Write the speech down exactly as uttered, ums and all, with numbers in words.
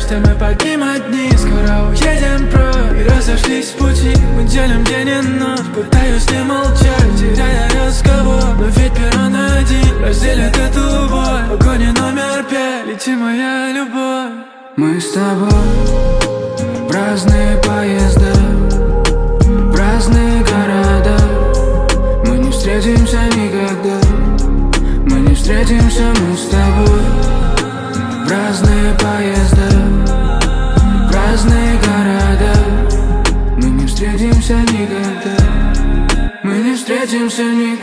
что мы покинем одни. Скоро уедем прочь и разошлись в пути. Мы делим день и ночь, пытаюсь не молчать, теряя разговор. Но ведь перрон один разделит эту боль. В вагоне номер пять, лети, моя любовь. Мы с тобой в разные поезда, в разные города. Мы не встретимся никогда. Мы не встретимся, мы с тобой в разные поезда, в разные города. Мы не встретимся никогда. Мы не встретимся никогда.